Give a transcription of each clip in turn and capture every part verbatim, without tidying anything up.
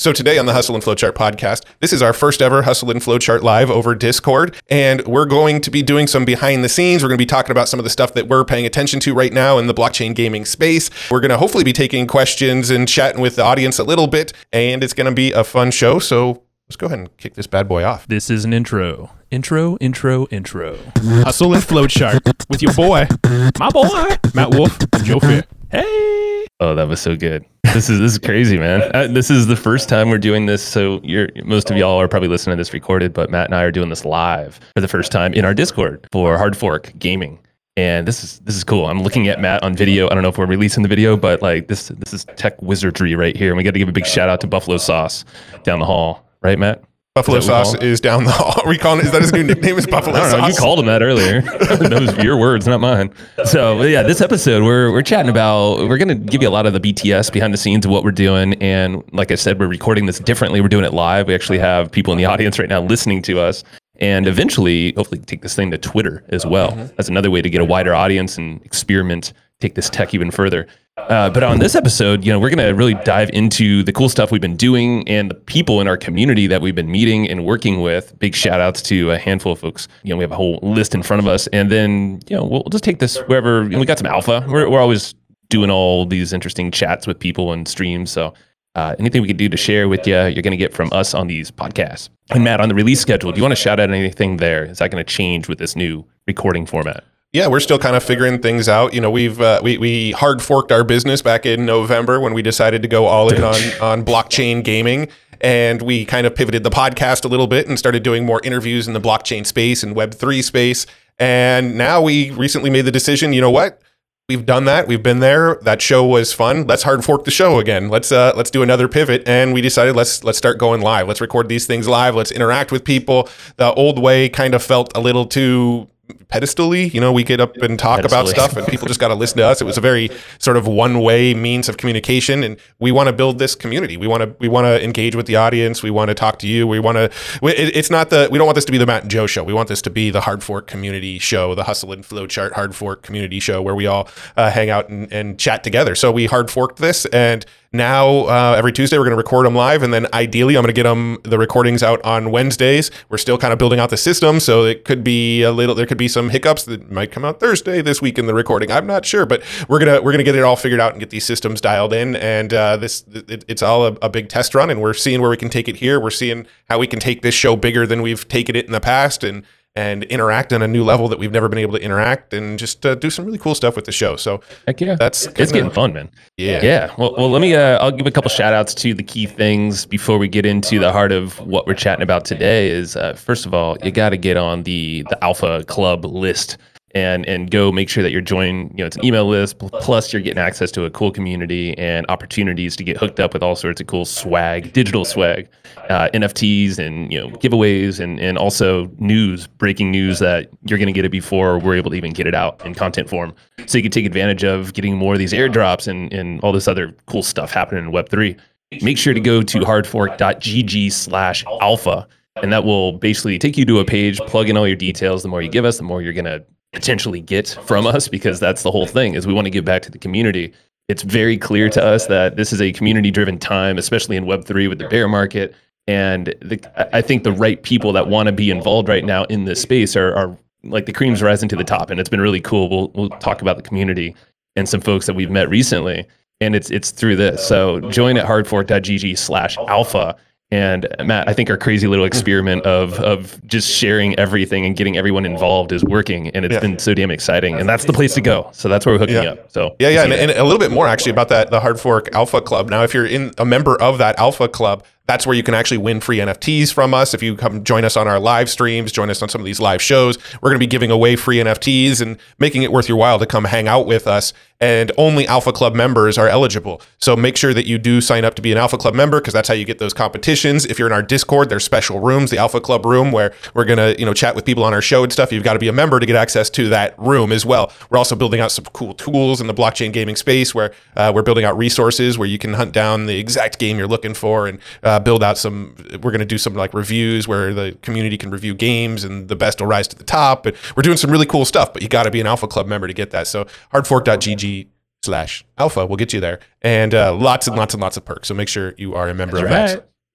So today on the Hustle and Flowchart podcast, this is our first ever Hustle and Flowchart live over Discord, and we're going to be doing some behind the scenes. We're going to be talking about some of the stuff that we're paying attention to right now in the blockchain gaming space. We're going to hopefully be taking questions and chatting with the audience a little bit, and it's going to be a fun show. So let's go ahead and kick this bad boy off. This is an intro. Intro, intro, intro. Hustle and Flowchart with your boy, my boy, Matt Wolf and Joe Fair. Hey! Oh, that was so good. This is this is crazy, man. Uh, this is the first time we're doing this. So you're most of y'all are probably listening to this recorded, but Matt and I are doing this live for the first time in our Discord for Hard Fork Gaming. And this is this is cool. I'm looking at Matt on video. I don't know if we're releasing the video, but like this this is tech wizardry right here. And we got to give a big shout out to Buffalo Sauce down the hall, right, Matt? Buffalo Sauce is down the hall. Are we calling it, is that his new nickname is Buffalo I don't Sauce? know, you called him that earlier. Those are your words, not mine. So yeah, this episode we're we're chatting about, we're gonna give you a lot of the B T S behind the scenes of what we're doing. And like I said, we're recording this differently. We're doing it live. We actually have people in the audience right now listening to us. And eventually, hopefully take this thing to Twitter as well. Mm-hmm. That's another way to get a wider audience and experiment, take this tech even further. Uh, but on this episode, you know, we're going to really dive into the cool stuff we've been doing and the people in our community that we've been meeting and working with. Big shout outs to a handful of folks. You know, we have a whole list in front of us. And then, you know, we'll just take this wherever. You know, we got some alpha. We're, we're always doing all these interesting chats with people and streams. So uh, anything we can do to share with you, you're going to get from us on these podcasts. And Matt, on the release schedule, do you want to shout out anything there? Is that going to change with this new recording format? Yeah, we're still kind of figuring things out. You know, we've uh, we we hard forked our business back in November when we decided to go all in on on blockchain gaming, and we kind of pivoted the podcast a little bit and started doing more interviews in the blockchain space and Web three space. And now we recently made the decision. You know what? We've done that. We've been there. That show was fun. Let's hard fork the show again. Let's uh, let's do another pivot. And we decided let's let's start going live. Let's record these things live. Let's interact with people. The old way kind of felt a little too pedestal-y. You know, we get up and talk about stuff and people just got to listen to us. It was a very sort of one-way means of communication, and we want to build this community. We want to we want to engage with the audience. We want to talk to you. We want to it, it's not the we don't want this to be the Matt and Joe show. We want this to be the Hard Fork community show, the Hustle and Flowchart Hard Fork community show, where we all uh, hang out and, and chat together. So we hard forked this, and now uh, every Tuesday we're going to record them live, and then ideally I'm going to get them the recordings out on Wednesdays. We're still kind of building out the system, so it could be a little there could be some hiccups that might come out Thursday this week in the recording. I'm not sure, but we're gonna we're gonna get it all figured out and get these systems dialed in. And uh, this it, it's all a, a big test run, and we're seeing where we can take it here. We're seeing how we can take this show bigger than we've taken it in the past, and and interact on a new level that we've never been able to interact, and just uh, do some really cool stuff with the show. So heck yeah, that's it's getting fun, man. Yeah, yeah. Well, well, let me. Uh, I'll give a couple shout outs to the key things before we get into the heart of what we're chatting about today. Is uh, first of all, you got to get on the the Alpha Club list. And and go make sure that you're joining, you know, it's an email list, plus you're getting access to a cool community and opportunities to get hooked up with all sorts of cool swag, digital swag, uh, N F Ts and, you know, giveaways and, and also news, breaking news that you're going to get it before we're able to even get it out in content form. So you can take advantage of getting more of these airdrops and, and all this other cool stuff happening in Web three. Make sure to go to hardfork.gg slash alpha, and that will basically take you to a page, plug in all your details. The more you give us, the more you're going to potentially get from us, because that's the whole thing, is we want to give back to the community. It's very clear to us that this is a community driven time, especially in Web three with the bear market. And the, I think the right people that want to be involved right now in this space are, are like the cream's rising to the top. And it's been really cool. We'll, we'll talk about the community and some folks that we've met recently. And it's, it's through this. So join at hardfork.gg slash alpha. And Matt, I think our crazy little experiment of of just sharing everything and getting everyone involved is working, and it's yeah. been so damn exciting. And that's the place to go. So that's where we're hooking yeah. up. So yeah, yeah, and, and a little bit more actually about that the Hard Fork Alpha Club. Now, if you're in a member of that Alpha Club, that's where you can actually win free N F Ts from us. If you come join us on our live streams, join us on some of these live shows, we're going to be giving away free N F Ts and making it worth your while to come hang out with us. And only Alpha Club members are eligible. So make sure that you do sign up to be an Alpha Club member, because that's how you get those competitions. If you're in our Discord, there's special rooms, the Alpha Club room, where we're going to, you know, chat with people on our show and stuff. You've got to be a member to get access to that room as well. We're also building out some cool tools in the blockchain gaming space, where uh, we're building out resources where you can hunt down the exact game you're looking for, and uh, build out some, we're going to do some like reviews where the community can review games and the best will rise to the top. But we're doing some really cool stuff, but you got to be an Alpha Club member to get that. So hardfork.gg slash alpha will get you there, and uh, lots and lots and lots of perks. So make sure you are a member That's of right. that.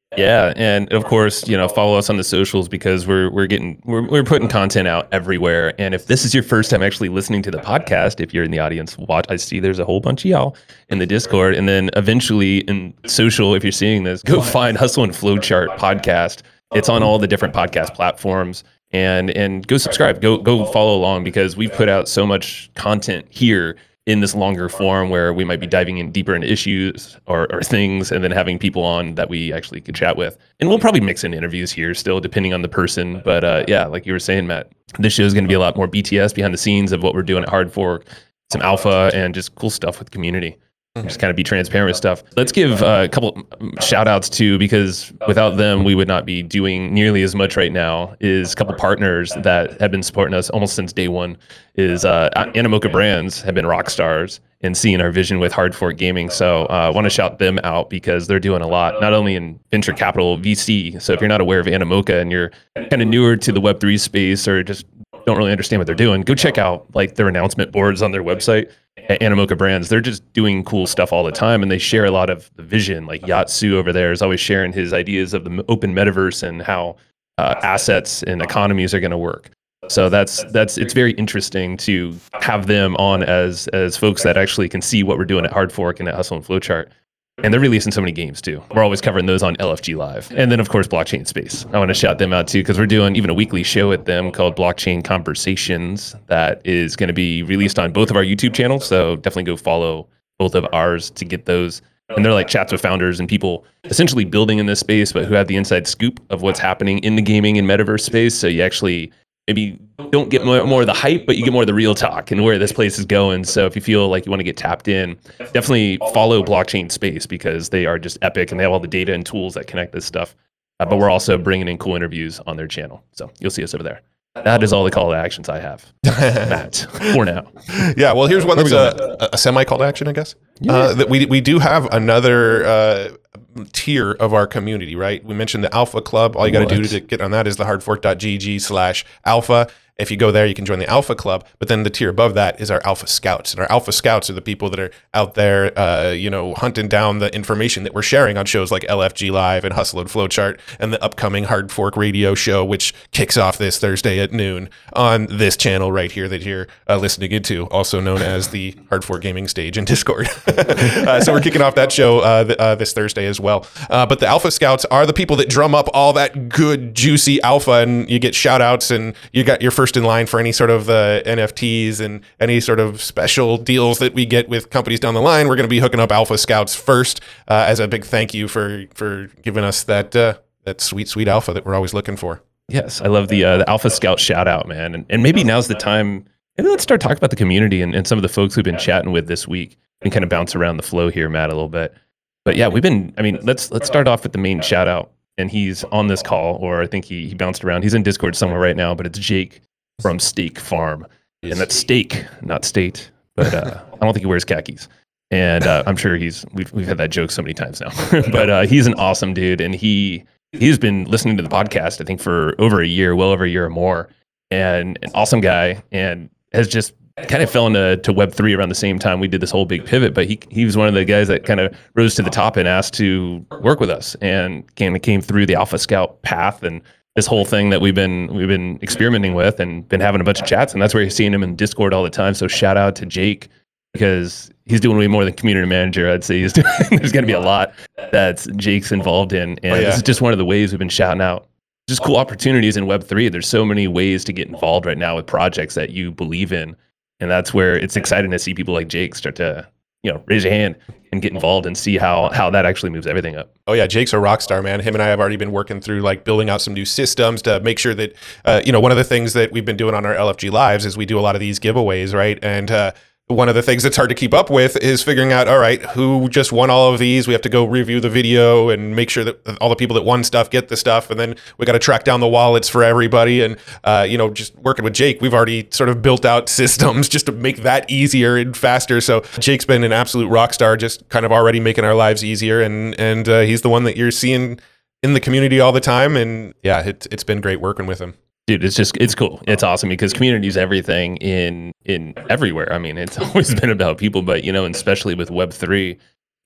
Yeah, and of course, you know, follow us on the socials because we're we're getting we're we're putting content out everywhere. And if this is your first time actually listening to the podcast, if you're in the audience, watch. I see there's a whole bunch of y'all in the Discord, and then eventually in social, if you're seeing this, go find Hustle and Flowchart podcast. It's on all the different podcast platforms, and and go subscribe, go go follow along because we've put out so much content here in this longer form where we might be diving in deeper into issues or, or things and then having people on that we actually could chat with. And we'll probably mix in interviews here still, depending on the person. But uh, yeah, like you were saying, Matt, this show is going to be a lot more B T S, behind the scenes of what we're doing at Hard Fork, some alpha and just cool stuff with the community. Just kind of be transparent with stuff. Let's give uh, a couple shout outs too, because without them, we would not be doing nearly as much right now. Is a couple partners that have been supporting us almost since day one. Is uh, Animoca Brands have been rock stars in seeing our vision with Hard Fork Gaming. So I uh, want to shout them out because they're doing a lot, not only in venture capital, V C. So if you're not aware of Animoca and you're kind of newer to the Web three space or just don't really understand what they're doing, go check out like their announcement boards on their website. At Animoca Brands, they're just doing cool stuff all the time, and they share a lot of the vision. Like Yatsu over there is always sharing his ideas of the open metaverse and how uh, assets and economies are going to work. So that's that's it's very interesting to have them on as as folks that actually can see what we're doing at Hard Fork and at Hustle and Flowchart. And they're releasing so many games too. We're always covering those on L F G Live. And then of course, Blockchain Space. I want to shout them out too, because we're doing even a weekly show with them called Blockchain Conversations that is going to be released on both of our YouTube channels. So definitely go follow both of ours to get those. And they're like chats with founders and people essentially building in this space, but who have the inside scoop of what's happening in the gaming and metaverse space. So you actually maybe don't get more, more of the hype, but you get more of the real talk and where this place is going. So if you feel like you want to get tapped in, definitely follow Blockchain Space because they are just epic and they have all the data and tools that connect this stuff. Uh, but we're also bringing in cool interviews on their channel. So you'll see us over there. That is all the call to actions I have, Matt, for now. Yeah, well, here's one that's a, a semi call to action, I guess. Yeah. Uh, that we we do have another uh, tier of our community, right? We mentioned the Alpha Club. All you got to do to get on that is the hardfork.gg slash alpha. If you go there, you can join the Alpha Club. But then the tier above that is our Alpha Scouts. And our Alpha Scouts are the people that are out there, uh, you know, hunting down the information that we're sharing on shows like L F G Live and Hustle and Flowchart and the upcoming Hard Fork Radio show, which kicks off this Thursday at noon on this channel right here that you're uh, listening into, also known as the Hard Fork Gaming Stage in Discord. uh, so we're kicking off that show uh, th- uh, this Thursday as well. Uh, but the Alpha Scouts are the people that drum up all that good, juicy alpha, and you get shout outs and you got your first in line for any sort of uh, N F Ts and any sort of special deals that we get with companies down the line. We're going to be hooking up Alpha Scouts first uh, as a big thank you for for giving us that uh, that sweet sweet alpha that we're always looking for. Yes, I love the uh, the Alpha Scout shout out, man. And, and maybe now's the time. Maybe let's start talking about the community and, and some of the folks we've been chatting with this week and kind of bounce around the flow here, Matt, a little bit. But yeah, we've been. I mean, let's let's start off with the main shout out. And he's on this call, or I think he he bounced around. He's in Discord somewhere right now, but it's Jake from Steak Farm. And that's steak, not state. But uh, I don't think he wears khakis. And uh, I'm sure he's, we've we've had that joke so many times now. But uh, he's an awesome dude. And he, he's been listening to the podcast, I think, for over a year, well over a year or more. And an awesome guy. And has just kind of fell into to Web three around the same time we did this whole big pivot. But he he was one of the guys that kind of rose to the top and asked to work with us. And kind of came through the Alpha Scout path and this whole thing that we've been we've been experimenting with and been having a bunch of chats, and that's where you're seeing him in Discord all the time. So shout out to Jake because he's doing way more than community manager. I'd say he's doing. There's going to be a lot that Jake's involved in, and oh, yeah. This is just one of the ways we've been shouting out. Just cool opportunities in Web three. There's so many ways to get involved right now with projects that you believe in, and that's where it's exciting to see people like Jake start to, you know, raise your hand and get involved and see how how that actually moves everything up. Oh yeah, Jake's a rock star, man. Him and I have already been working through like building out some new systems to make sure that, uh, you know, one of the things that we've been doing on our L F G Lives is we do a lot of these giveaways, right? And uh, one of the things that's hard to keep up with is figuring out, all right, who just won all of these? We have to go review the video and make sure that all the people that won stuff get the stuff. And then we got to track down the wallets for everybody. And, uh, you know, just working with Jake, we've already sort of built out systems just to make that easier and faster. So Jake's been an absolute rock star, just kind of already making our lives easier. And, and uh, he's the one that you're seeing in the community all the time. And yeah, it, it's been great working with him. Dude, it's just, it's cool. It's awesome because community is everything in, in everywhere. I mean, it's always been about people, but, you know, and especially with Web three,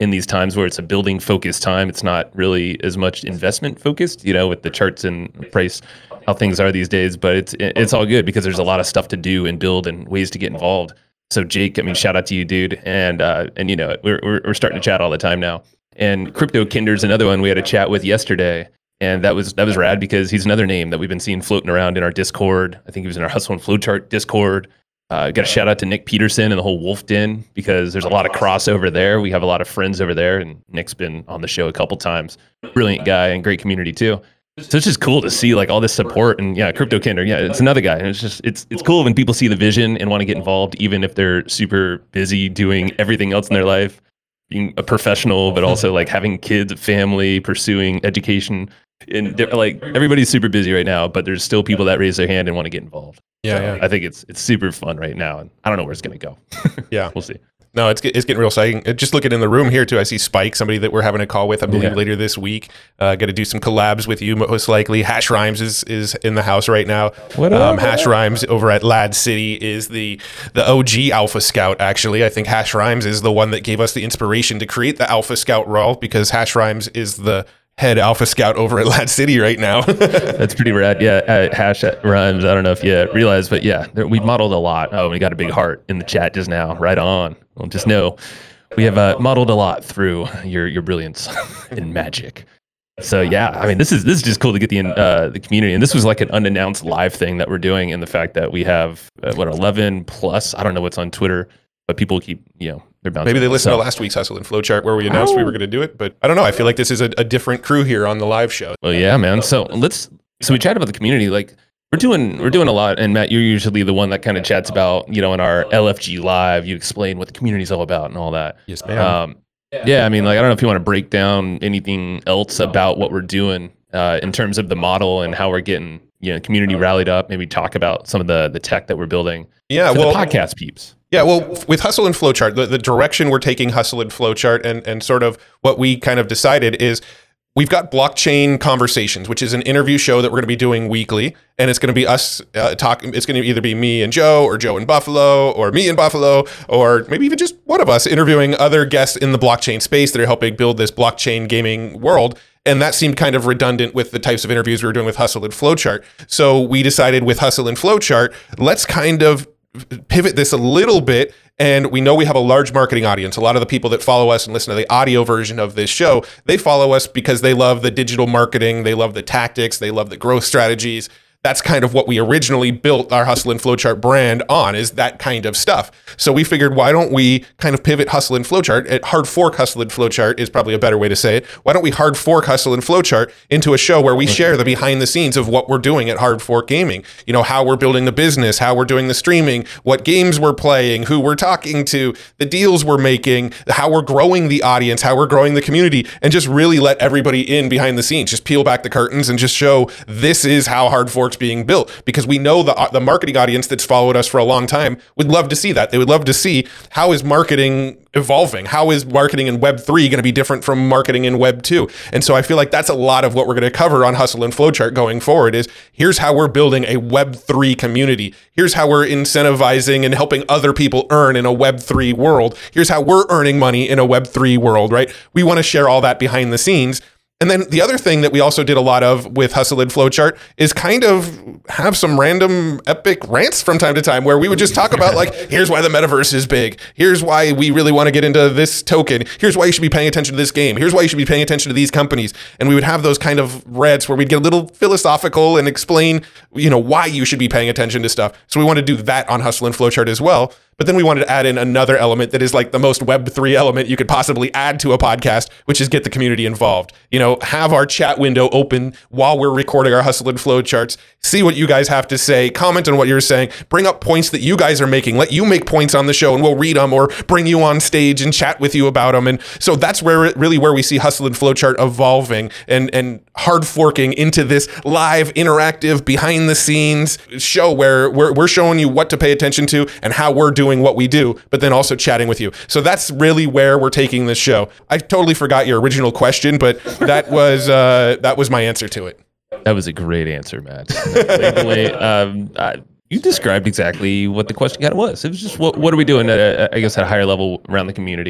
in these times where it's a building focused time. It's not really as much investment focused, you know, with the charts and price, how things are these days. But it's it's all good because there's a lot of stuff to do and build and ways to get involved. So Jake, I mean, shout out to you, dude. And uh, and you know, we're, we're we're starting to chat all the time now. And Crypto Kinder's another one we had a chat with yesterday. And that was that was rad because he's another name that we've been seeing floating around in our Discord. I think he was in our Hustle and Flowchart Discord. Uh, got a shout out to Nick Peterson and the whole Wolf Den because there's a lot of crossover there. We have a lot of friends over there, and Nick's been on the show a couple times. Brilliant guy and great community too. So it's just cool to see like all this support. And yeah, Crypto Kinder, yeah, it's another guy. And it's just it's it's cool when people see the vision and want to get involved, even if they're super busy doing everything else in their life, being a professional, but also like having kids, family, pursuing education. And like everybody's super busy right now, but there's still people that raise their hand and want to get involved. Yeah, so yeah. I think it's it's super fun right now, and I don't know where it's gonna go. Yeah, we'll see. No, it's it's getting real exciting. Just looking in the room here too, I see Spike, somebody that we're having a call with, I believe, Yeah. later this week. Uh, Got to do some collabs with you, most likely. Hash Rhymes is is in the house right now. What up? Um, Hash Rhymes over at Lad City is the the O G Alpha Scout. Actually, I think Hash Rhymes is the one that gave us the inspiration to create the Alpha Scout role because Hash Rhymes is the head Alpha Scout over at Lad City right now. That's pretty rad. Yeah, uh, Hash Rhymes. I don't know if you realize, but yeah, there, we modeled a lot. Oh, we got a big heart in the chat just now. Right on. Well, just know we have uh, modeled a lot through your your brilliance and magic. So yeah, I mean, this is this is just cool to get the uh, the community, and this was like an unannounced live thing that we're doing, and the fact that we have uh, what eleven plus. I don't know what's on Twitter, but people keep you know they're bouncing. Maybe they listened so, to last week's Hustle and Flowchart where we announced oh. we were going to do it, but I don't know. I feel like this is a, a different crew here on the live show. Well, yeah, man. So let's so we chatted about the community, like. We're doing we're doing a lot, and Matt, you're usually the one that kind of chats about, you know, in our L F G Live, you explain what the community's all about and all that. Yes, ma'am. Um, yeah, I mean, like, I don't know if you want to break down anything else about what we're doing uh, in terms of the model and how we're getting, you know, community rallied up. Maybe talk about some of the the tech that we're building. Yeah, for well, the podcast peeps. Yeah, well, with Hustle and Flowchart, the, the direction we're taking Hustle and Flowchart, and and sort of what we kind of decided is. We've got Blockchain Conversations, which is an interview show that we're going to be doing weekly, and it's going to be us uh, talking. It's going to either be me and Joe, or Joe and Buffalo, or me and Buffalo, or maybe even just one of us interviewing other guests in the blockchain space that are helping build this blockchain gaming world. And that seemed kind of redundant with the types of interviews we were doing with Hustle and Flowchart. So we decided with Hustle and Flowchart, let's kind of pivot this a little bit. And we know we have a large marketing audience. A lot of the people that follow us and listen to the audio version of this show, they follow us because they love the digital marketing, they love the tactics, they love the growth strategies. That's kind of what we originally built our Hustle and Flowchart brand on, is that kind of stuff. So we figured, why don't we kind of pivot Hustle and Flowchart? At hard fork Hustle and Flowchart is probably a better way to say it. Why don't we hard fork Hustle and Flowchart into a show where we share the behind the scenes of what we're doing at Hard Fork Gaming? You know, how we're building the business, how we're doing the streaming, what games we're playing, who we're talking to, the deals we're making, how we're growing the audience, how we're growing the community, and just really let everybody in behind the scenes. Just peel back the curtains and just show this is how Hard Fork's being built, because we know the the marketing audience that's followed us for a long time would love to see that. They would love to see, how is marketing evolving? How is marketing in Web three going to be different from marketing in Web two? And so I feel like that's a lot of what we're going to cover on Hustle and Flowchart going forward, is here's how we're building a Web three community. Here's how we're incentivizing and helping other people earn in a Web three world. Here's how we're earning money in a Web three world, right? We want to share all that behind the scenes. And then the other thing that we also did a lot of with Hustle and Flowchart is kind of have some random epic rants from time to time where we would just talk about, like, here's why the metaverse is big. Here's why we really want to get into this token. Here's why you should be paying attention to this game. Here's why you should be paying attention to these companies. And we would have those kind of rants where we'd get a little philosophical and explain, you know, why you should be paying attention to stuff. So we want to do that on Hustle and Flowchart as well. But then we wanted to add in another element that is like the most Web three element you could possibly add to a podcast, which is get the community involved. You know, have our chat window open while we're recording our Hustle and Flowcharts. See what you guys have to say. Comment on what you're saying. Bring up points that you guys are making. Let you make points on the show, and we'll read them or bring you on stage and chat with you about them. And so that's where it, really where we see Hustle and Flowchart evolving and and hard forking into this live, interactive, behind the scenes show where we're we're showing you what to pay attention to and how we're doing what we do, but then also chatting with you. So that's really where we're taking this show. I totally forgot your original question, but that was uh, that was my answer to it. That was a great answer, Matt. Thankfully, um, uh, you described exactly what the question kind of was. It was just, what what are we doing, at, I guess, at a higher level around the community?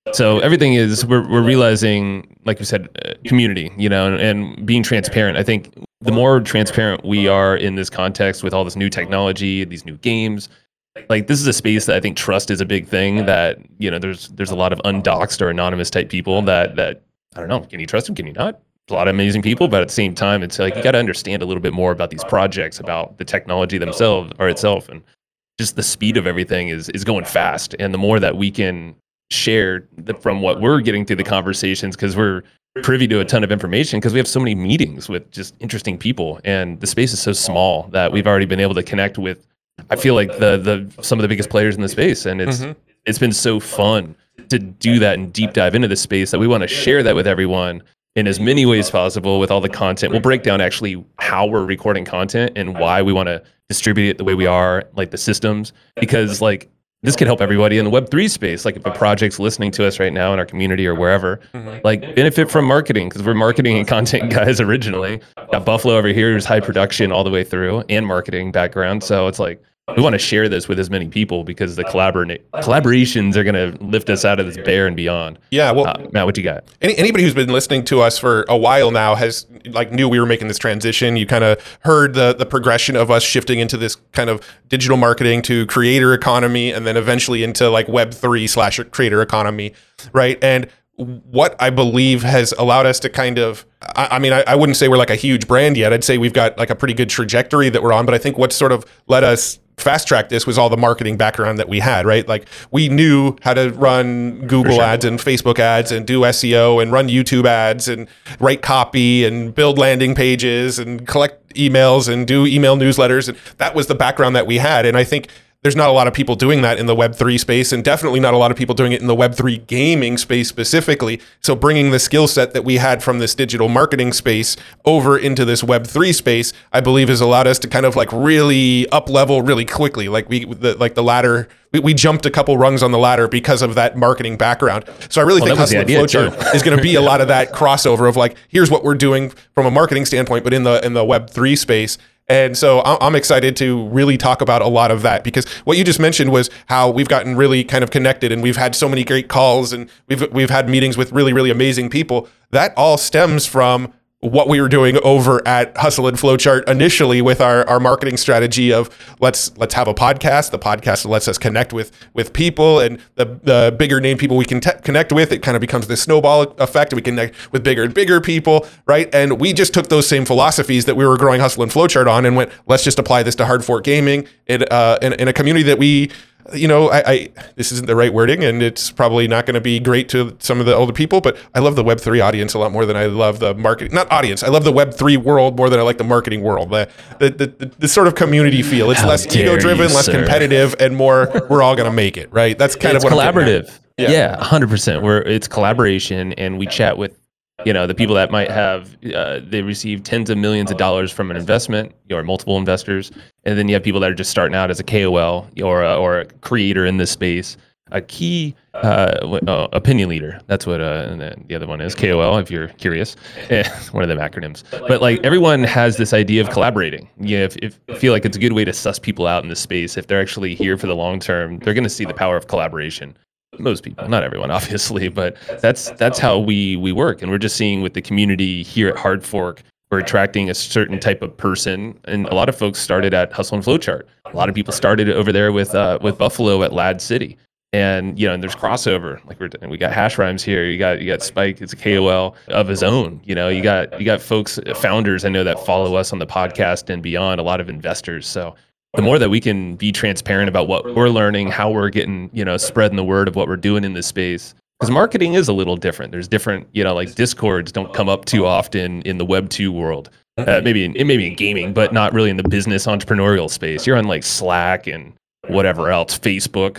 So everything is we're we're realizing, like you said, uh, community, you know, and, and being transparent. I think the more transparent we are in this context with all this new technology, these new games, like this is a space that I think trust is a big thing. That you know, there's there's a lot of undoxed or anonymous type people that that I don't know, can you trust them? Can you not? A lot of amazing people, but at the same time, it's like you got to understand a little bit more about these projects, about the technology themselves or itself, and just the speed of everything is is going fast. And the more that we can share the, from what we're getting through the conversations, because we're privy to a ton of information, because we have so many meetings with just interesting people, and the space is so small that we've already been able to connect with. I feel like the the some of the biggest players in the space, and it's mm-hmm. it's been so fun to do that and deep dive into the space that we want to share that with everyone in as many ways possible with all the content. We'll break down actually how we're recording content and why we want to distribute it the way we are, like the systems, because like this could help everybody in the Web three space. Like if a project's listening to us right now in our community or wherever, mm-hmm. like benefit from marketing, because we're marketing and content guys originally. Got Buffalo over here who's high production all the way through and marketing background. So it's like, we want to share this with as many people because the collabor- collaborations are going to lift us out of this bear and beyond. Yeah, well, uh, Matt, what you got? Any, anybody who's been listening to us for a while now has like knew we were making this transition. You kind of heard the the progression of us shifting into this kind of digital marketing to creator economy, and then eventually into like Web three slash creator economy, right? And what I believe has allowed us to kind of, I, I mean, I, I wouldn't say we're like a huge brand yet. I'd say we've got like a pretty good trajectory that we're on. But I think what sort of let us fast track this was all the marketing background that we had, right? Like we knew how to run Google sure. ads and Facebook ads and do S E O and run YouTube ads and write copy and build landing pages and collect emails and do email newsletters. And that was the background that we had. And I think there's not a lot of people doing that in the Web three space, and definitely not a lot of people doing it in the Web three gaming space specifically. So bringing the skill set that we had from this digital marketing space over into this Web three space, I believe has allowed us to kind of like really up level really quickly. Like we, the, like the ladder, we, we jumped a couple rungs on the ladder because of that marketing background. So I really well, think Hustle and Flowchart is going to be a lot of that crossover of like, here's what we're doing from a marketing standpoint, but in the in the Web three space. And so I'm excited to really talk about a lot of that, because what you just mentioned was how we've gotten really kind of connected and we've had so many great calls and we've we've had meetings with really, really amazing people. That all stems from what we were doing over at Hustle and Flowchart initially with our, our marketing strategy of let's let's have a podcast. The podcast lets us connect with with people, and the the bigger name people we can te- connect with, it kind of becomes this snowball effect. We connect with bigger and bigger people, right? And we just took those same philosophies that we were growing Hustle and Flowchart on and went, let's just apply this to Hard Fork Gaming in, uh, in, in a community that we, you know, I, I this isn't the right wording, and it's probably not going to be great to some of the older people, but I love the Web three audience a lot more than I love the marketing, not audience. I love the Web three world more than I like the marketing world. The the the, the, the sort of community feel. It's How less ego driven, less sir. competitive, and more we're all going to make it, right? That's kind it's of what collaborative. I'm yeah, yeah, one hundred percent. Where it's collaboration, and we chat with, you know, the people that might have, uh, they receive tens of millions of dollars from an investment or multiple investors. And then you have people that are just starting out as a K O L or a, or a creator in this space. A key uh, uh, opinion leader. That's what uh, and then the other one is, K O L, if you're curious. One of them acronyms. But like everyone has this idea of collaborating. You know, if, if I feel like it's a good way to suss people out in this space. If they're actually here for the long term, they're going to see the power of collaboration. Most people, not everyone, obviously, but that's that's how we we work. And we're just seeing with the community here at Hard Fork, we're attracting a certain type of person. And a lot of folks started at Hustle and Flowchart. A lot of people started over there with uh, with Buffalo at Lad City. And you know, and there's crossover. Like we're we got Hash Rhymes here. You got you got Spike. It's a K O L of his own. You know, you got you got folks, founders I know that follow us on the podcast and beyond. A lot of investors. So the more that we can be transparent about what we're learning, how we're getting, you know, spreading the word of what we're doing in this space. Because marketing is a little different. There's different, you know, like Discords don't come up too often in the Web two world. Uh, maybe in maybe in gaming, but not really in the business entrepreneurial space. You're on like Slack and whatever else, Facebook,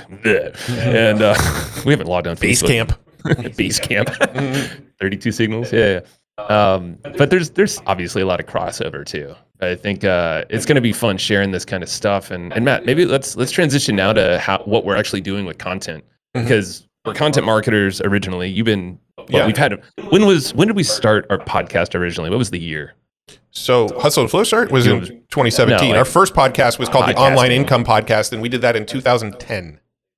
and uh, we haven't logged on Facebook. Basecamp, Basecamp, thirty-two signals, yeah. Um, but there's there's obviously a lot of crossover too. I think uh, it's going to be fun sharing this kind of stuff. And and Matt, maybe let's let's transition now to how what we're actually doing with content, because mm-hmm. we're content marketers originally. You've been well, yeah. We've had when was when did we start our podcast originally? What was the year? So Hustle and Flowchart was in twenty seventeen. No, like, Our first podcast was called the Online Income Podcast, and we did that in two thousand ten.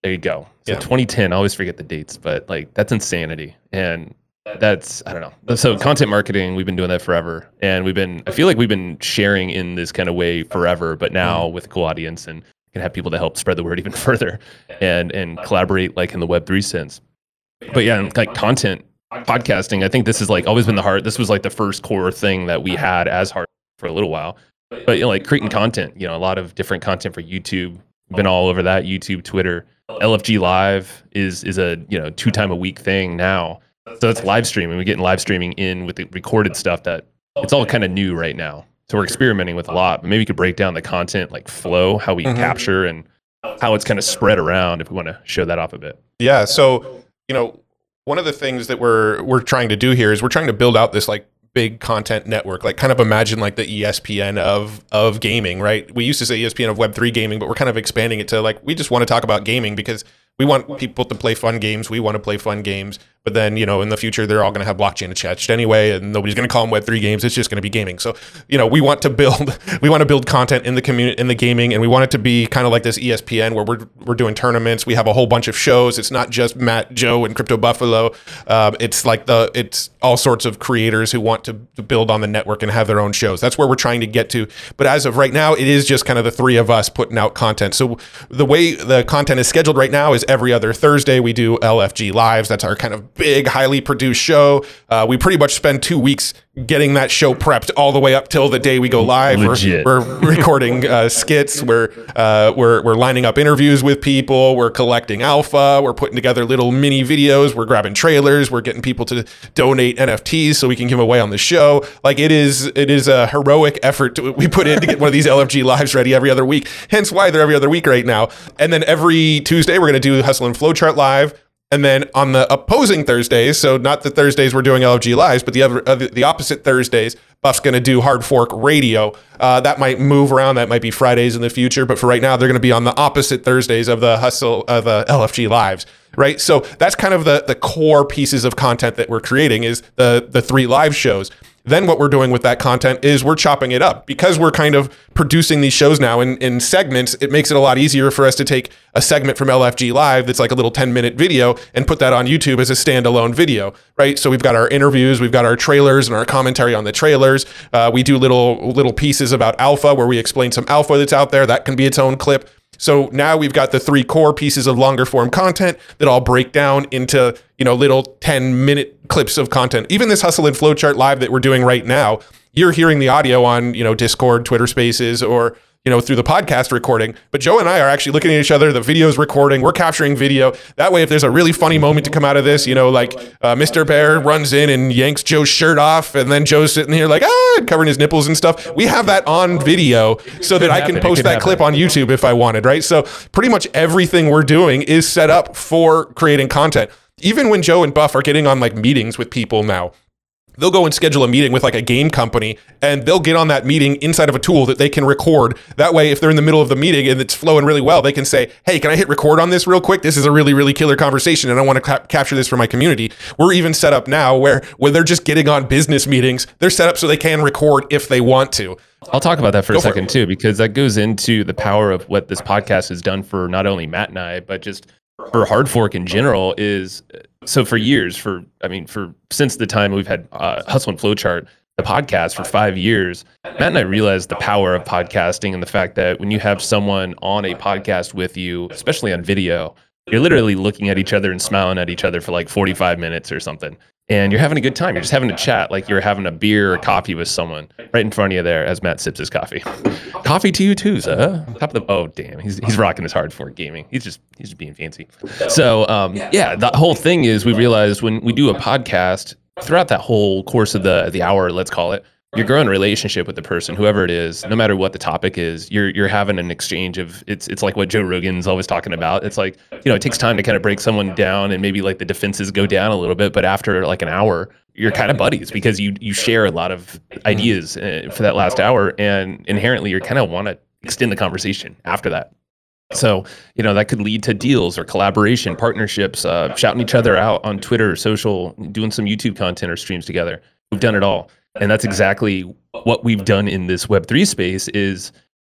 There you go. So Yeah. twenty ten, I always forget the dates, but like that's insanity. And that's, I don't know. So content marketing, we've been doing that forever. And we've been, I feel like we've been sharing in this kind of way forever, but now with a cool audience and can have people to help spread the word even further and, and collaborate like in the Web three sense. But yeah, like content podcasting, I think this has like always been the heart. This was like the first core thing that we had as hard for a little while. But you know, like creating content, you know, a lot of different content for YouTube. Been all over that, YouTube, Twitter. L F G Live is is a you know two time a week thing now. So it's live streaming. We're getting live streaming in with the recorded stuff that it's all kind of new right now. So we're experimenting with a lot. But maybe you could break down the content like flow, how we mm-hmm. capture and how it's kind of spread around if we want to show that off a bit. Yeah. So, you know, one of the things that we're we're trying to do here is we're trying to build out this like big content network, like kind of imagine like the E S P N of of gaming, right? We used to say E S P N of Web three gaming, but we're kind of expanding it to like, we just want to talk about gaming because we want people to play fun games. We want to play fun games. But then, you know, in the future, they're all going to have blockchain attached anyway, and nobody's going to call them Web three games. It's just going to be gaming. So, you know, we want to build, we want to build content in the community, in the gaming, and we want it to be kind of like this E S P N where we're we're doing tournaments. We have a whole bunch of shows. It's not just Matt, Joe, and Crypto Buffalo. Um, it's like the, it's all sorts of creators who want to, to build on the network and have their own shows. That's where we're trying to get to. But as of right now, it is just kind of the three of us putting out content. So the way the content is scheduled right now is every other Thursday we do L F G Lives. That's our kind of big, highly produced show. Uh, we pretty much spend two weeks getting that show prepped all the way up till the day we go live. We're, we're recording uh, skits. We're uh, we're we're lining up interviews with people. We're collecting alpha. We're putting together little mini videos. We're grabbing trailers. We're getting people to donate N F Ts so we can give them away on the show. Like it is it is a heroic effort to, we put in to get one of these L F G Lives ready every other week. Hence why they're every other week right now. And then every Tuesday we're going to do Hustle and Flowchart Live. And then on the opposing Thursdays, so not the Thursdays we're doing L F G Lives, but the other, uh, the opposite Thursdays, Buff's going to do Hard Fork Radio. Uh, that might move around. That might be Fridays in the future. But for right now, they're going to be on the opposite Thursdays of the Hustle, of the L F G Lives, right? So that's kind of the the core pieces of content that we're creating is the the three live shows. Then what we're doing with that content is we're chopping it up. Because we're kind of producing these shows now in, in segments, it makes it a lot easier for us to take a segment from L F G Live that's like a little ten minute video and put that on YouTube as a standalone video, right? So we've got our interviews, we've got our trailers and our commentary on the trailers. Uh, we do little little pieces about alpha where we explain some alpha that's out there. That can be its own clip. So now we've got the three core pieces of longer form content that all break down into, you know, little ten minute clips of content. Even this Hustle and Flowchart Live that we're doing right now, you're hearing the audio on, you know, Discord, Twitter Spaces, or, you know, through the podcast recording. But Joe and I are actually looking at each other. The video's recording. We're capturing video. That way, if there's a really funny moment to come out of this, you know, like uh, Mister Bear runs in and yanks Joe's shirt off, and then Joe's sitting here like, ah, covering his nipples and stuff. We have that on video so that I can post that clip on YouTube if I wanted, right? So pretty much everything we're doing is set up for creating content. Even when Joe and Buff are getting on like meetings with people now, they'll go and schedule a meeting with like a game company, and they'll get on that meeting inside of a tool that they can record. That way, if they're in the middle of the meeting and it's flowing really well, they can say, hey, can I hit record on this real quick? This is a really, really killer conversation, and I want to ca- capture this for my community. We're even set up now where when they're just getting on business meetings, they're set up so they can record if they want to. I'll talk about that for Go a second for too, because that goes into the power of what this podcast has done for not only Matt and I, but just for Hard Fork in general. Is so for years, for I mean, for since the time we've had uh, Hustle and Flowchart, the podcast for five years, Matt and I realized the power of podcasting and the fact that when you have someone on a podcast with you, especially on video, you're literally looking at each other and smiling at each other for like forty-five minutes or something. And you're having a good time. You're just having a chat like you're having a beer or coffee with someone right in front of you there as Matt sips his coffee. Coffee to you too, sir. Top of the oh damn, he's he's rocking his Hard Fork gaming. He's just he's just being fancy. So um, yeah, the whole thing is we realized when we do a podcast throughout that whole course of the the hour, let's call it, you're growing a relationship with the person, whoever it is, no matter what the topic is. You're you're having an exchange of it's it's like what Joe Rogan's always talking about. It's like, you know, it takes time to kind of break someone down and maybe like the defenses go down a little bit, but after like an hour, you're kind of buddies because you you share a lot of ideas uh, for that last hour, and inherently you kind of want to extend the conversation after that. So, you know, that could lead to deals or collaboration, partnerships, uh, shouting each other out on Twitter, social, doing some YouTube content or streams together. We've done it all. And that's exactly what we've done in this Web three space is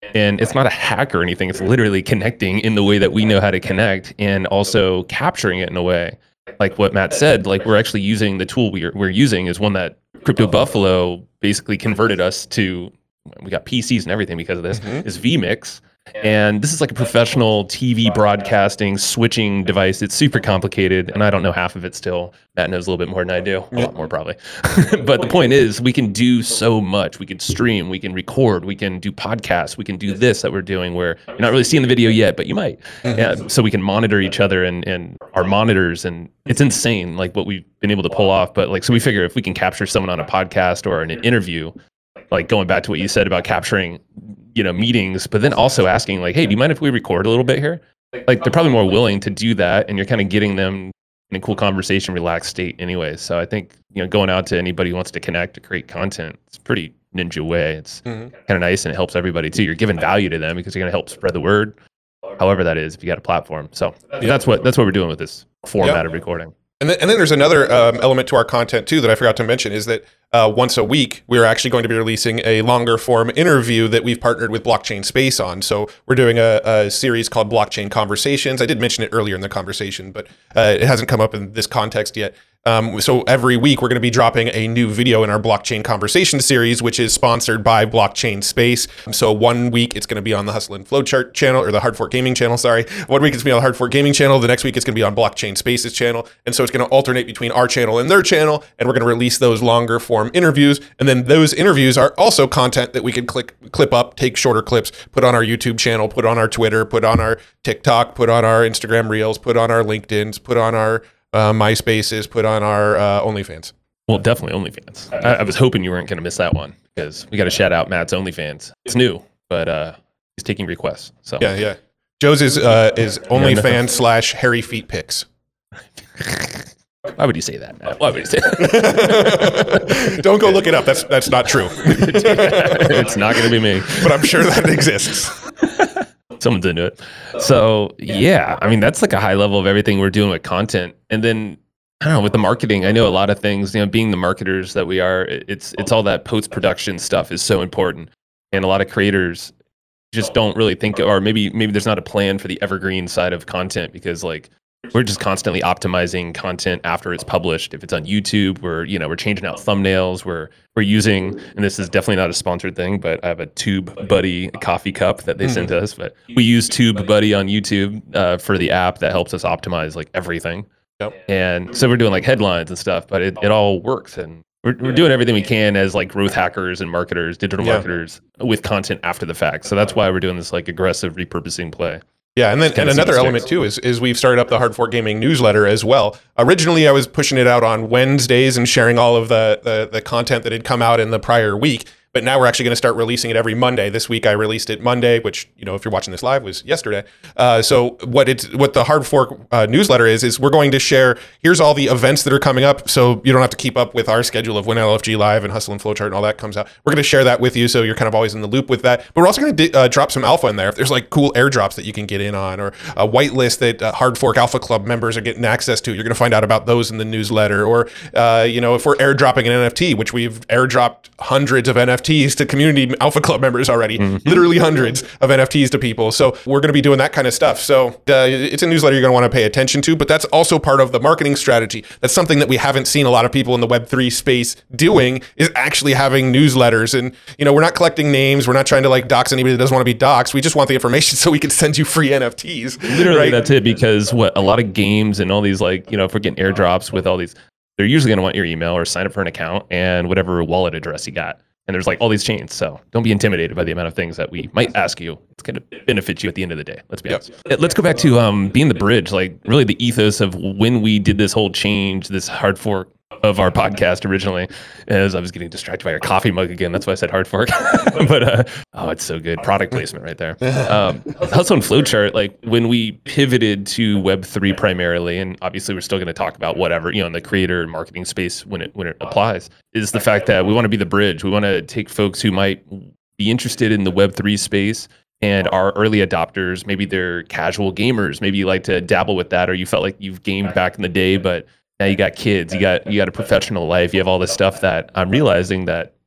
And it's not a hack or anything. It's literally connecting in the way that we know how to connect and also capturing it in a way. Like what Matt said, like we're actually using the tool we're, we're using is one that Crypto Buffalo basically converted us to. We got P Cs and everything because of this, mm-hmm. is vMix. And this is like a professional T V broadcasting switching device. It's super complicated, and I don't know half of it still. Matt knows a little bit more than I do, a lot more probably. But the point is, we can do so much. We can stream, we can record, we can do podcasts, we can do this that we're doing where you're not really seeing the video yet, but you might. Mm-hmm. Yeah, so we can monitor each other and, and our monitors, and it's insane like what we've been able to pull off. But like, so we figure if we can capture someone on a podcast or in an interview, like going back to what you said about capturing, you know, meetings, but then also asking like, hey, do you mind if we record a little bit here? Like they're probably more willing to do that, and you're kind of getting them in a cool conversation, relaxed state anyway. So I think, you know, going out to anybody who wants to connect to create content, it's a pretty ninja way. It's mm-hmm. kind of nice, and it helps everybody too. You're giving value to them because you're going to help spread the word, however that is, if you got a platform. So that's what that's what we're doing with this format yep. of recording. And then, and then there's another um, element to our content too that I forgot to mention is that uh, once a week we're actually going to be releasing a longer form interview that we've partnered with Blockchain Space on. So we're doing a, a series called Blockchain Conversations. I did mention it earlier in the conversation, but uh, it hasn't come up in this context yet. Um, so every week we're going to be dropping a new video in our Blockchain Conversation series, which is sponsored by Blockchain Space. So one week it's going to be on the Hustle and Flowchart channel, or the Hard Fork Gaming channel, sorry. One week it's going to be on the Hard Fork Gaming channel. The next week it's going to be on Blockchain Space's channel. And so it's going to alternate between our channel and their channel. And we're going to release those longer form interviews. And then those interviews are also content that we can click, clip up, take shorter clips, put on our YouTube channel, put on our Twitter, put on our TikTok, put on our Instagram Reels, put on our LinkedIn's, put on our Uh, MySpaces, put on our uh, OnlyFans. Well, definitely OnlyFans. I, I was hoping you weren't going to miss that one because we got to shout out Matt's OnlyFans. It's new, but uh, he's taking requests. So yeah, yeah. Joe's is uh, is OnlyFans slash hairy feet pics. Why would you say that, Matt? Why would you say that? Don't go look it up. That's that's not true. It's not going to be me, but I'm sure that exists. Someone's into it. So yeah, I mean, that's like a high level of everything we're doing with content. And then I don't know, with the marketing, I know a lot of things, you know, being the marketers that we are, it's it's all that post-production stuff is so important. And a lot of creators just don't really think, or maybe maybe there's not a plan for the evergreen side of content because like we're just constantly optimizing content after it's published. If it's on YouTube, we're, you know, we're changing out thumbnails. We're we're using, and this is definitely not a sponsored thing, but I have a Tube Buddy coffee cup that they mm. sent us. But we use Tube Buddy on YouTube uh, for the app that helps us optimize like everything. Yep. And so we're doing like headlines and stuff, but it, it all works. And we're we're doing everything we can as like growth hackers and marketers, digital yeah. marketers with content after the fact. So that's why we're doing this like aggressive repurposing play. Yeah, and then and another element too is is we've started up the Hard Fork Gaming newsletter as well. Originally, I was pushing it out on Wednesdays and sharing all of the, the the content that had come out in the prior week. But now we're actually going to start releasing it every Monday. This week I released it Monday, which, you know, if you're watching this live, was yesterday. Uh, so what it's what the Hard Fork uh, newsletter is, is we're going to share, here's all the events that are coming up, so you don't have to keep up with our schedule of when L F G Live and Hustle and Flowchart and all that comes out. We're going to share that with you, so you're kind of always in the loop with that. But we're also going to uh, drop some alpha in there. If there's like cool airdrops that you can get in on, or a whitelist that uh, Hard Fork Alpha Club members are getting access to, you're going to find out about those in the newsletter. Or, uh, you know, if we're airdropping an N F T, which we've airdropped hundreds of N F Ts to community Alpha Club members already, mm-hmm. literally hundreds of N F Ts to people. So we're going to be doing that kind of stuff. So uh, it's a newsletter you're going to want to pay attention to, but that's also part of the marketing strategy. That's something that we haven't seen a lot of people in the Web three space doing, is actually having newsletters. And, you know, we're not collecting names. We're not trying to like dox anybody that doesn't want to be doxed. We just want the information so we can send you free N F Ts. Literally, right? That's it. Because what a lot of games and all these, like, you know, if we're getting airdrops with all these, they're usually going to want your email or sign up for an account and whatever wallet address you got. And there's like all these chains. So don't be intimidated by the amount of things that we might ask you. It's going to benefit you at the end of the day. Let's be honest. Yep. Let's go back to um, being the bridge, like really the ethos of when we did this whole change, this hard fork of our podcast originally, as I was getting distracted by your coffee mug again. That's why I said hard fork. But uh, oh, it's so good. Product placement right there. Um, Hustle and Flowchart, like when we pivoted to Web three primarily, and obviously we're still going to talk about whatever, you know, in the creator and marketing space when it when it applies, is the fact that we want to be the bridge. We want to take folks who might be interested in the Web three space and are early adopters. Maybe they're casual gamers. Maybe you like to dabble with that, or you felt like you've gamed back in the day, but now you got kids, you got you got a professional life, you have all this stuff that I'm realizing that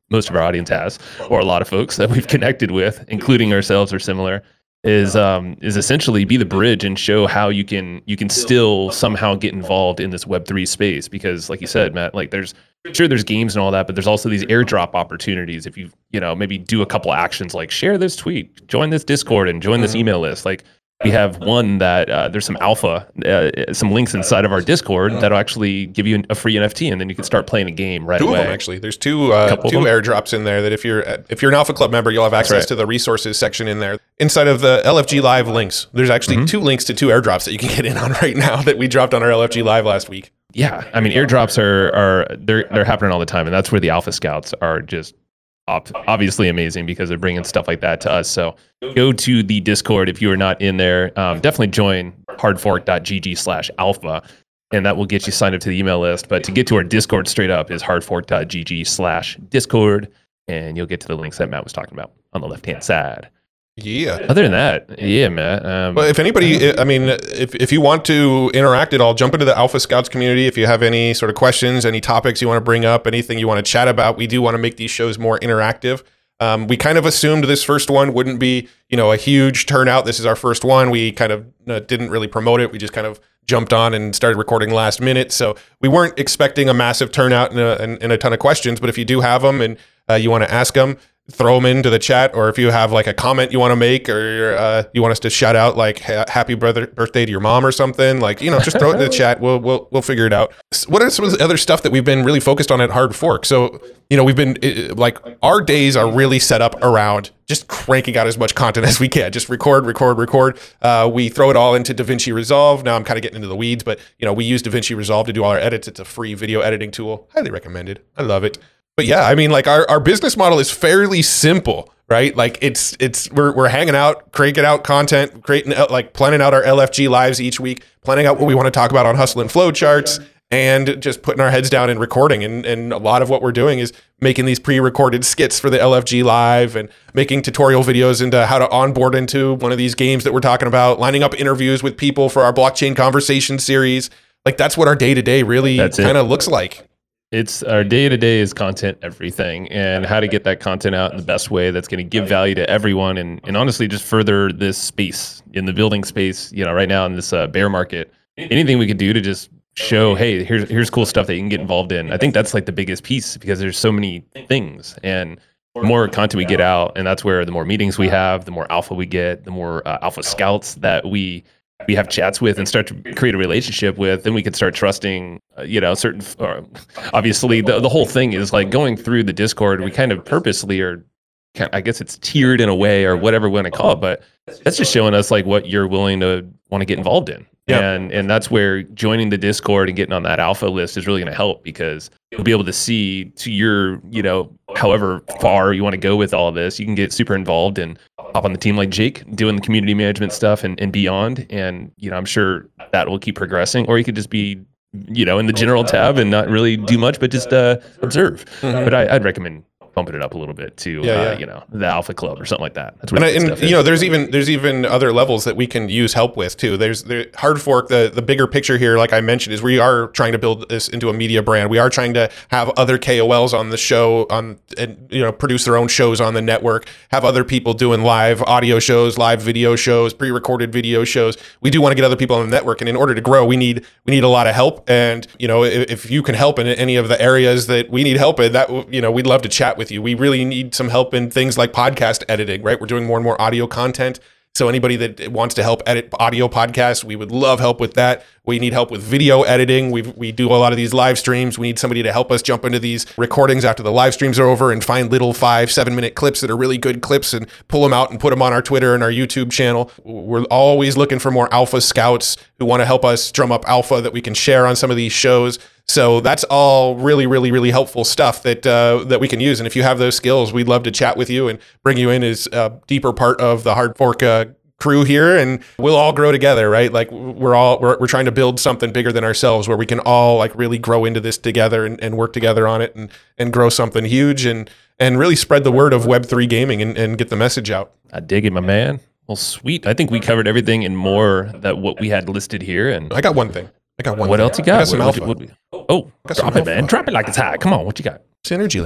most of our audience has, or a lot of folks that we've connected with, including ourselves, are similar. Is um is essentially be the bridge and show how you can you can still somehow get involved in this Web three space, because like you said, Matt, like there's sure there's games and all that, but there's also these airdrop opportunities. If you you know maybe do a couple actions like share this tweet, join this Discord, and join this email list, like. We have one that uh, there's some alpha, uh, some links inside of our Discord that'll actually give you a free N F T, and then you can start playing a game right two away. Two of them, actually. There's two uh, two airdrops in there that if you're if you're an Alpha Club member, you'll have access right. to the resources section in there. Inside of the L F G Live links, there's actually mm-hmm. two links to two airdrops that you can get in on right now that we dropped on our L F G Live last week. Yeah, I mean, airdrops are are they're they're happening all the time, and that's where the Alpha Scouts are just obviously amazing, because they're bringing stuff like that to us. So go to the Discord if you are not in there. Um, definitely join hardfork.gg slash alpha, and that will get you signed up to the email list. But to get to our Discord straight up is hardfork.gg slash discord, and you'll get to the links that Matt was talking about on the left-hand side. Yeah. Other than that, yeah, Matt. Um, well, if anybody, I mean, if, if you want to interact at all, jump into the Alpha Scouts community. If you have any sort of questions, any topics you want to bring up, anything you want to chat about, we do want to make these shows more interactive. Um, we kind of assumed this first one wouldn't be, you know, a huge turnout. This is our first one. We kind of uh, didn't really promote it. We just kind of jumped on and started recording last minute. So we weren't expecting a massive turnout and a, and, and a ton of questions. But if you do have them and uh, you want to ask them, throw them into the chat, or if you have like a comment you want to make, or uh, you want us to shout out like ha- happy brother birthday to your mom or something, like, you know, just throw it in the chat. We'll, we'll, we'll figure it out. What are some of the other stuff that we've been really focused on at Hard Fork? So, you know, we've been like, our days are really set up around just cranking out as much content as we can. Just record, record, record. Uh, we throw it all into DaVinci Resolve. Now I'm kind of getting into the weeds, but you know, we use DaVinci Resolve to do all our edits. It's a free video editing tool. Highly recommended. I love it. But yeah, I mean, like our, our business model is fairly simple, right? Like it's it's we're we're hanging out, cranking out content, creating like planning out our L F G lives each week, planning out what we want to talk about on Hustle and Flow charts, and just putting our heads down and recording. And and a lot of what we're doing is making these pre-recorded skits for the L F G Live, and making tutorial videos into how to onboard into one of these games that we're talking about, lining up interviews with people for our blockchain conversation series. Like that's what our day-to-day really kind of looks like. It's our day-to-day is content everything, and how to get that content out in the best way that's going to give value to everyone, and, and honestly just further this space in the building space, you know, right now in this uh, bear market. Anything we could do to just show, hey, here's here's cool stuff that you can get involved in. I think that's like the biggest piece, because there's so many things, and the more content we get out, and that's where the more meetings we have, the more alpha we get, the more uh, alpha scouts that we we have chats with and start to create a relationship with, then we can start trusting, uh, you know, certain, uh, obviously the, the whole thing is like going through the Discord, we kind of purposely are, I guess it's tiered in a way or whatever we want to call it, but that's just showing us like what you're willing to want to get involved in. Yeah. And and that's where joining the Discord and getting on that alpha list is really going to help, because you'll be able to see to your, you know, however far you want to go with all of this, you can get super involved and hop on the team like Jake doing the community management stuff and, and beyond. And, you know, I'm sure that will keep progressing, or you could just be, you know, in the general tab and not really do much, but just uh, observe. Mm-hmm. But I, I'd recommend bumping it up a little bit to, yeah, uh, yeah. you know, the Alpha Club or something like that. That's what and, I, and you know, there's even there's even other levels that we can use help with too. There's the Hard Fork. The the bigger picture here, like I mentioned, is we are trying to build this into a media brand. We are trying to have other K O Ls on the show, on and you know, produce their own shows on the network. Have other people doing live audio shows, live video shows, pre-recorded video shows. We do want to get other people on the network, and in order to grow, we need we need a lot of help. And you know, if, if you can help in any of the areas that we need help in, that you know, we'd love to chat with you. We really need some help in things like podcast editing, right? We're doing more and more audio content. So anybody that wants to help edit audio podcasts, we would love help with that. We need help with video editing. We we do a lot of these live streams. We need somebody to help us jump into these recordings after the live streams are over and find little five, seven minute clips that are really good clips and pull them out and put them on our Twitter and our YouTube channel. We're always looking for more alpha scouts who want to help us drum up alpha that we can share on some of these shows. So that's all really, really, really helpful stuff that uh, that we can use. And if you have those skills, we'd love to chat with you and bring you in as a deeper part of the Hard Fork uh, crew here, and we'll all grow together, right? Like we're all we're we're trying to build something bigger than ourselves, where we can all like really grow into this together and, and work together on it and and grow something huge and and really spread the word of Web three gaming and, and get the message out. I dig it, my man. Well, sweet. I think we covered everything and more that what we had listed here. And I got one thing. I got one. What thing. else you got? I got some what, alpha. What, what, oh, drop it, man. Drop it like it's hot. Come on, what you got? Synergy Land.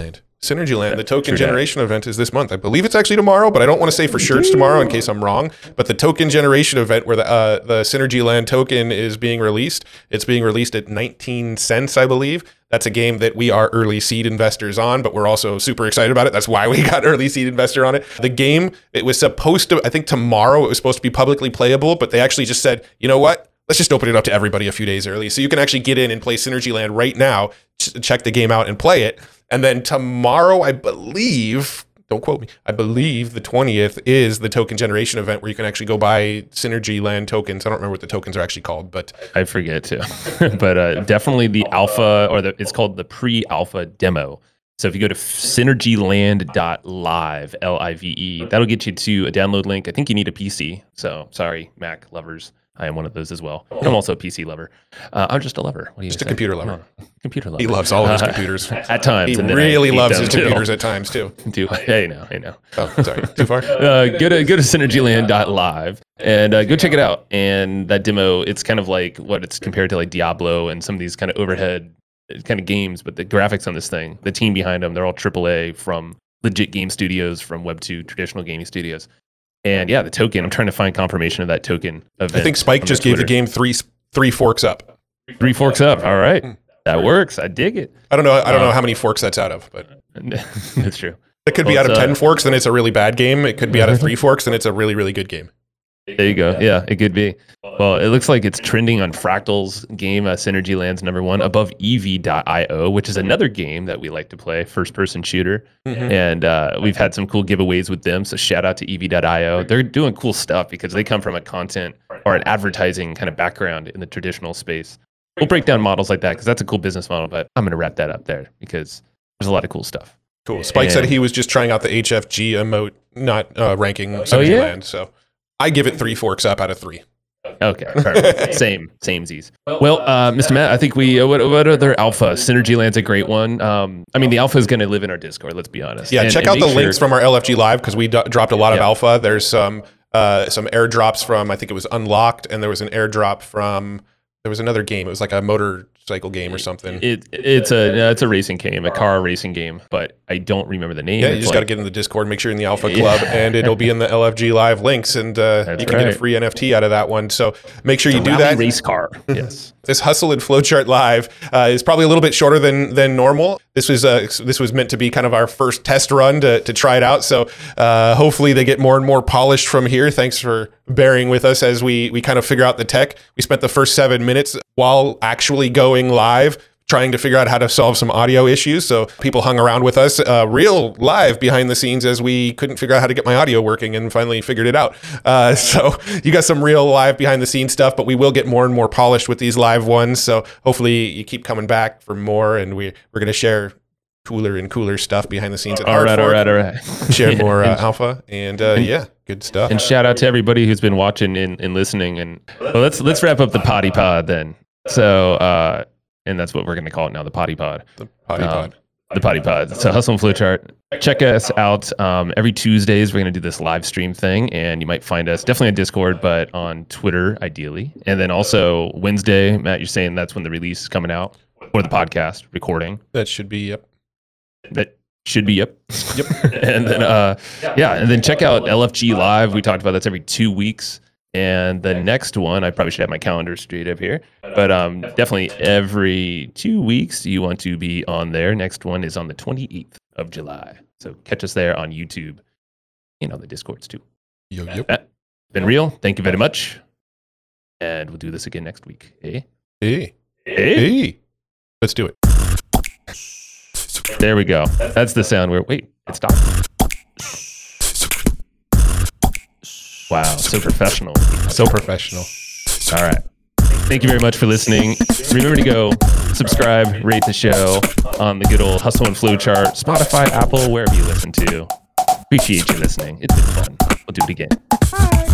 Synergyland, the token True generation event is this month. I believe it's actually tomorrow, but I don't want to say for sure it's tomorrow in case I'm wrong. But the token generation event where the uh, the Synergyland token is being released, it's being released at nineteen cents, I believe. That's a game that we are early seed investors on, but we're also super excited about it. That's why we got early seed investor on it. The game, it was supposed to, I think tomorrow it was supposed to be publicly playable, but they actually just said, you know what? Let's just open it up to everybody a few days early. So you can actually get in and play Synergyland right now, ch- check the game out and play it. And then tomorrow, I believe, don't quote me, I believe the twentieth is the token generation event where you can actually go buy Synergyland tokens. I don't remember what the tokens are actually called, but I forget too. But uh, definitely the alpha, or the, it's called the pre-alpha demo. So if you go to synergyland dot live, L I V E, that'll get you to a download link. I think you need a P C. So sorry, Mac lovers. I am one of those as well. I'm also a P C lover. Uh, I'm just a lover. What do you just say? a computer lover. Oh, computer lover. He loves all of his Uh, computers. At times. He and then I really hate loves them his too. computers at times too. Do hey now, hey now. Oh, sorry, too far. Uh, go to go to synergyland dot live and uh, go check it out. And that demo, it's kind of like what it's compared to like Diablo and some of these kind of overhead kind of games. But the graphics on this thing, the team behind them, they're all triple A from legit game studios, from Web two traditional gaming studios. And yeah, the token. I'm trying to find confirmation of that token event. I think Spike on just their gave the Twitter. game three three forks up. Three forks up. All right, that works. I dig it. I don't know. I don't Uh, know how many forks that's out of, but That's true. it could be Well, out of it's, uh, ten forks, then it's a really bad game. It could be out of three forks, then it's a really really good game. There you go. Yeah, it could be. Well, it looks like it's trending on Fractal's game, uh, Synergyland's number one, above E V dot I O, which is another game that we like to play, first-person shooter. Mhm. And uh, we've had some cool giveaways with them, so shout out to E V dot I O. They're doing cool stuff because they come from a content or an advertising kind of background in the traditional space. We'll break down models like that because that's a cool business model, but I'm going to wrap that up there because there's a lot of cool stuff. Cool. Spike said And- he was just trying out the H F G emote, not uh, ranking Oh, Synergyland. yeah? So I give it three forks up out of three. Okay, perfect. Same, same Z's. Well, uh, Mister Matt, I think we, uh, what, what other alpha? Synergyland's a great one. Um, I mean, the alpha is going to live in our Discord, let's be honest. Yeah, And- check and out the make links sure- from our L F G Live because we do- dropped a lot of Yeah. alpha. There's some uh, some airdrops from, I think it was Unlocked, and there was an airdrop from, there was another game. It was like a motorcycle game or something. It, it's a no, it's a racing game, a car racing game, but I don't remember the name. Yeah, you It's just got to like- get in the Discord, make sure you're in the Alpha Yeah. Club, and it'll be in the L F G Live links, and uh, That's you can get a right. free N F T out of that one. So make sure you a do rally that. race car. Yes. This Hustle and Flowchart Live uh, is probably a little bit shorter than than normal. This was uh, this was meant to be kind of our first test run to, to try it out. So uh, hopefully they get more and more polished from here. Thanks for bearing with us as we we kind of figure out the tech. We spent the first seven minutes while actually going live trying to figure out how to solve some audio issues. So people hung around with us uh, real live behind the scenes as we couldn't figure out how to get my audio working and finally figured it out. Uh, so you got some real live behind the scenes stuff, but we will get more and more polished with these live ones. So hopefully you keep coming back for more, and we, we're going to share cooler and cooler stuff behind the scenes. At All right, all Hardfork. right, all right. Share more uh, and, alpha, and, uh, yeah, good stuff. and shout out to everybody who's been watching and, and listening. And well, let's let's wrap up the potty pod then. So, uh, and that's what we're going to call it now, the potty pod. the potty Um, pod. The potty pod. So Hustle and Flowchart. Check us out. Um, every Tuesdays, we're going to do this live stream thing, and you might find us definitely on Discord, but on Twitter, ideally. And then also Wednesday, Matt, you're saying that's when the release is coming out, or the podcast recording. That should be, yep. That should be, yep. Yep. And then, uh, yeah, and then check out L F G Live. We talked about that's every two weeks. And the next one, I probably should have my calendar straight up here, but um, definitely every two weeks you want to be on there. Next one is on the twenty-eighth of July. So catch us there on YouTube and on the Discords too. Yo, yep. Matt, been real. Thank you very much. And we'll do this again next week. Hey? Hey. Hey? Hey. Let's do it. There we go. That's the sound where, wait, it stopped. Wow, so professional. So professional. All right. Thank you very much for listening. Remember to go subscribe, rate the show on the good old Hustle and Flowchart, Spotify, Apple, wherever you listen to. Appreciate you listening. It's been fun. We'll do it again.